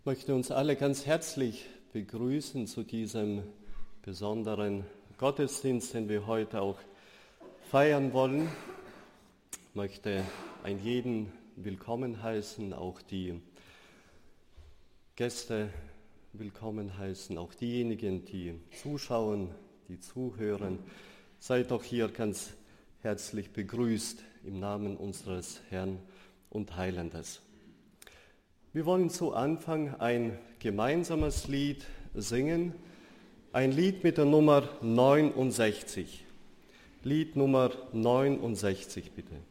Ich möchte uns alle ganz herzlich begrüßen zu diesem besonderen Gottesdienst, den wir heute auch feiern wollen. Ich möchte einen jeden willkommen heißen, auch die Gäste willkommen heißen, auch diejenigen, die zuschauen, die zuhören. Seid doch hier ganz herzlich begrüßt im Namen unseres Herrn und Heilandes. Wir wollen zu Anfang ein gemeinsames Lied singen, ein Lied mit der Nummer 69. Lied Nummer 69, bitte.